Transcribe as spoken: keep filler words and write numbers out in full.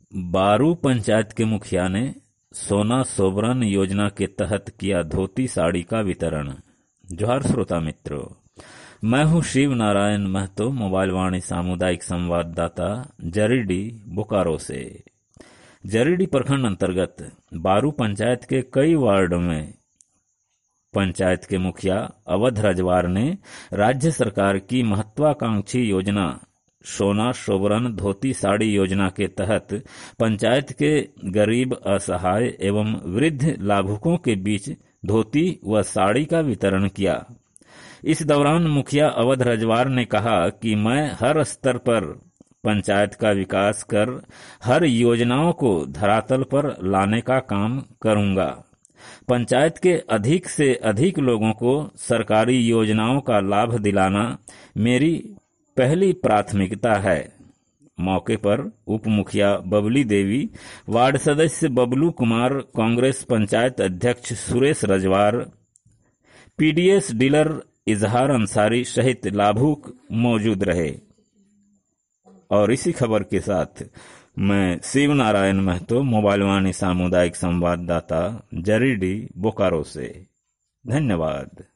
बारू पंचायत के मुखिया ने सोना सोबरन योजना के तहत किया धोती साड़ी का वितरण। जोहार श्रोता मित्रों, मैं हूं शिव नारायण महतो, मोबाइल वाणी सामुदायिक संवाददाता जरीडी बोकारो से। जरीडी प्रखंड अंतर्गत बारू पंचायत के कई वार्ड में पंचायत के मुखिया अवध रजवार ने राज्य सरकार की महत्वाकांक्षी योजना सोना सोबरन धोती साड़ी योजना के तहत पंचायत के गरीब, असहाय एवं वृद्ध लाभुकों के बीच धोती व साड़ी का वितरण किया। इस दौरान मुखिया अवध रजवार ने कहा कि मैं हर स्तर पर पंचायत का विकास कर हर योजनाओं को धरातल पर लाने का काम करूंगा। पंचायत के अधिक से अधिक लोगों को सरकारी योजनाओं का लाभ दिलाना मेरी पहली प्राथमिकता है। मौके पर उप मुखिया बबली देवी, वार्ड सदस्य बबलू कुमार, कांग्रेस पंचायत अध्यक्ष सुरेश रजवार, पीडीएस डीलर इजहार अंसारी सहित लाभुक मौजूद रहे। और इसी खबर के साथ मैं शिव नारायण महतो, मोबाइल वाणी सामुदायिक संवाददाता जरीडी बोकारो से। धन्यवाद।